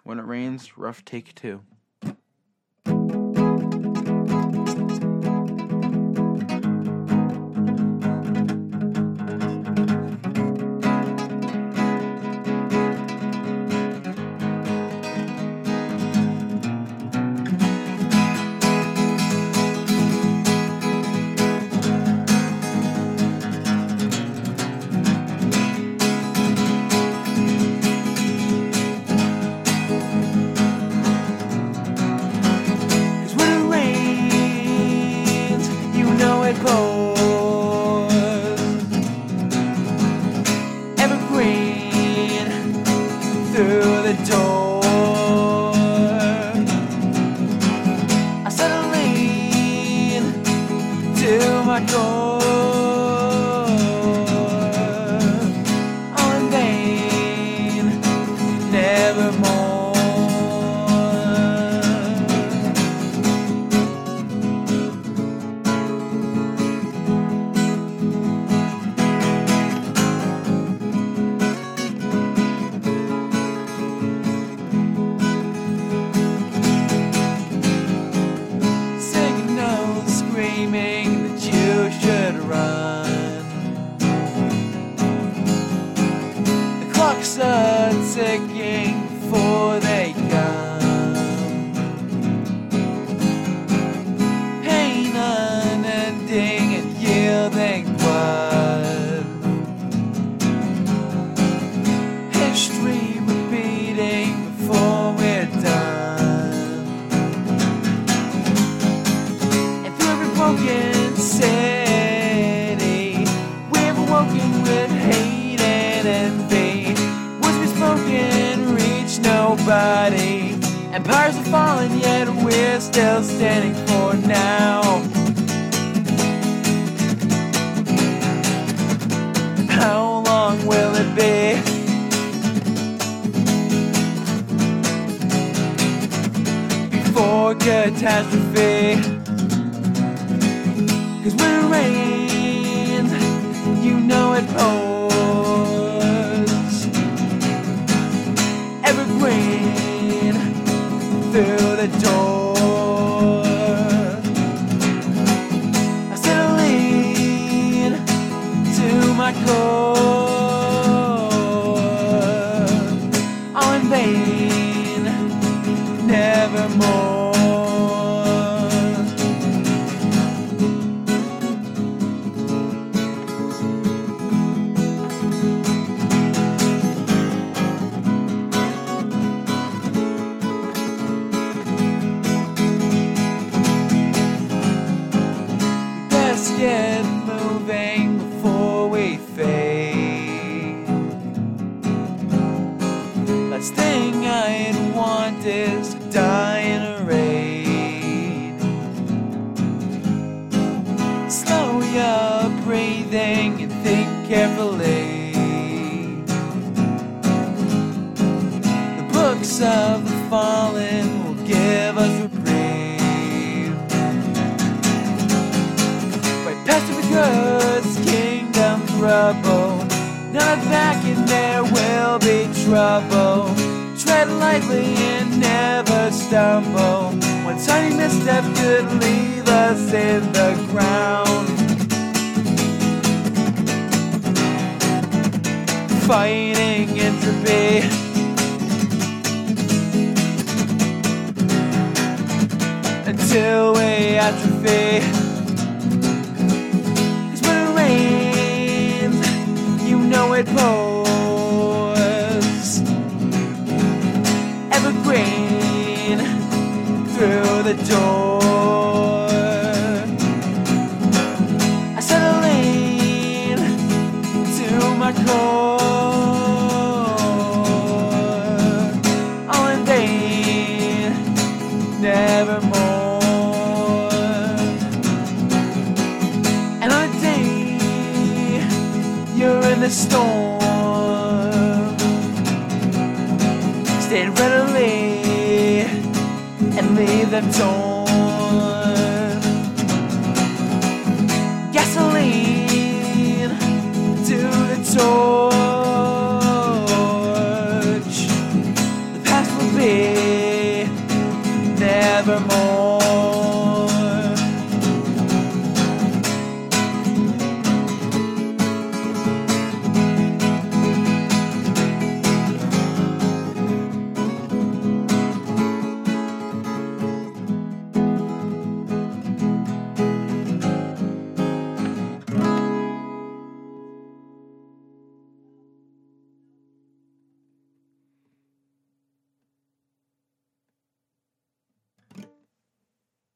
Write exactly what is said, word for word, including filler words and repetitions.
When It Rains, rough take two. Through the door, I suddenly lean to my core. All in vain, nevermore. Screaming that you should run. The clocks are ticking before they come. Pain unending and yielding blood. History repeating before we're done. Broken city, we've awoken with hate and envy. Words we've spoken reach nobody. Empires are falling, yet we're still standing for now. How long will it be before catastrophe? 'Cause when it rains, you know it pours. Evergreen through the door. I said I lean to my core. All in vain, nevermore. Get moving before we fade. Last thing I'd want is to die in a raid. Slow your breathing and think carefully. The books of the fallen will give us reprieve. Past the goods, kingdom trouble. Not back and there will be trouble. Tread lightly and never stumble. One tiny misstep could leave us in the ground. Fighting entropy. Until we atrophy. You know it pours. Evergreen through the door. I said I lean to my core. All in vain, nevermore. And on a day you're in the storm, stand readily and leave them torn. Gasoline to the torch. The past will be nevermore.